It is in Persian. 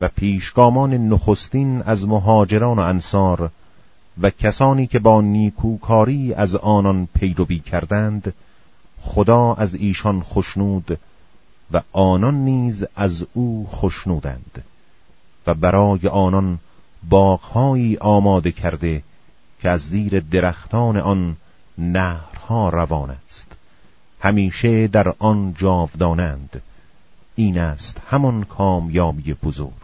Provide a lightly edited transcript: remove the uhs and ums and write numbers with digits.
و پیشگامان نخستین از مهاجران و انصار و کسانی که با نیکوکاری از آنان پیروی کردند، خدا از ایشان خشنود و آنان نیز از او خشنودند و برای آنان باغ‌هایی آماده کرده که از زیر درختان آن نهرها روان است، همیشه در آن جاودانند. این است همان کامیابی بزرگ.